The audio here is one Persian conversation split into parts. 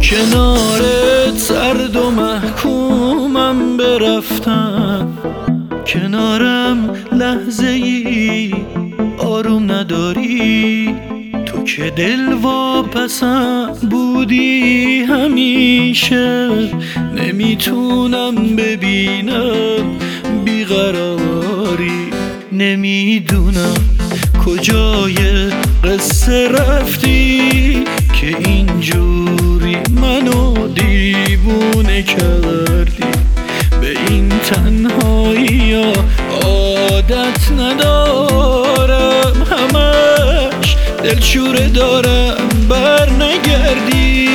کنارت سرد و محکومم برفتن، کنارم لحظه ای آروم نداری. تو که دل واپسم بودی همیشه، نمیتونم ببینم بیقراری. نمیدونم کجای قصه رفتی که اینجوری منو دیوونه کردی. به این تنهایی ها عادت ندارم، همش دلشوره دارم بر نگردی.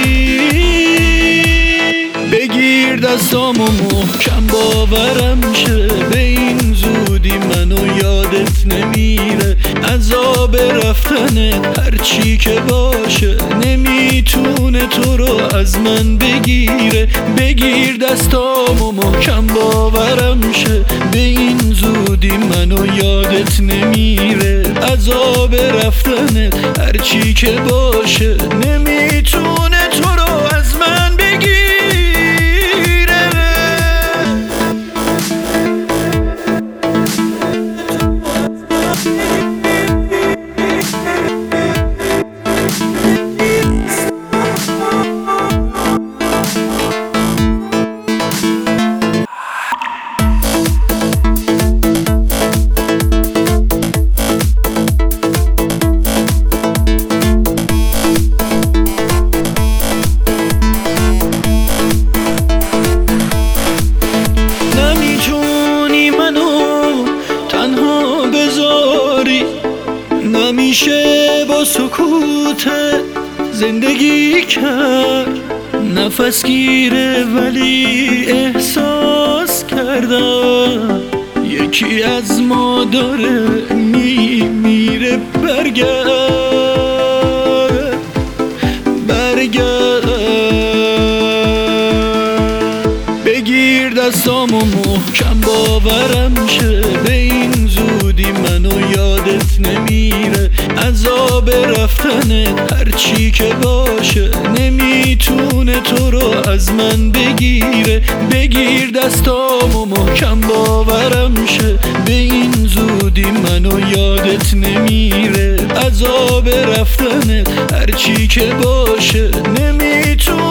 بگیر دستامو محکم باورم شه، به این زودی منو یادت نمیره. عذاب رفتنت هرچی که باشه نمیتونه تو رو از من بگیره. بگیر دستامو محکم باورم شه، به این زودی منو یادت نمیره. عذاب رفتنت هرچی که باشه نمیتونه تو رو از من بگیره. نمیشه با سکوت زندگی کرد، نفس گیره ولی احساس کردم یکی از ما داره میمیره. برگرد بگیر دستامو محکم باورم شه، به این زودی منو یادت نمیره. عذاب رفتنت هرچی که باشه نمیتونه تو رو از من بگیره. بگیر دستامو محکم باورم شه، به این زودی منو یادت نمیره. عذاب رفتنت هرچی که باشه نمیتونه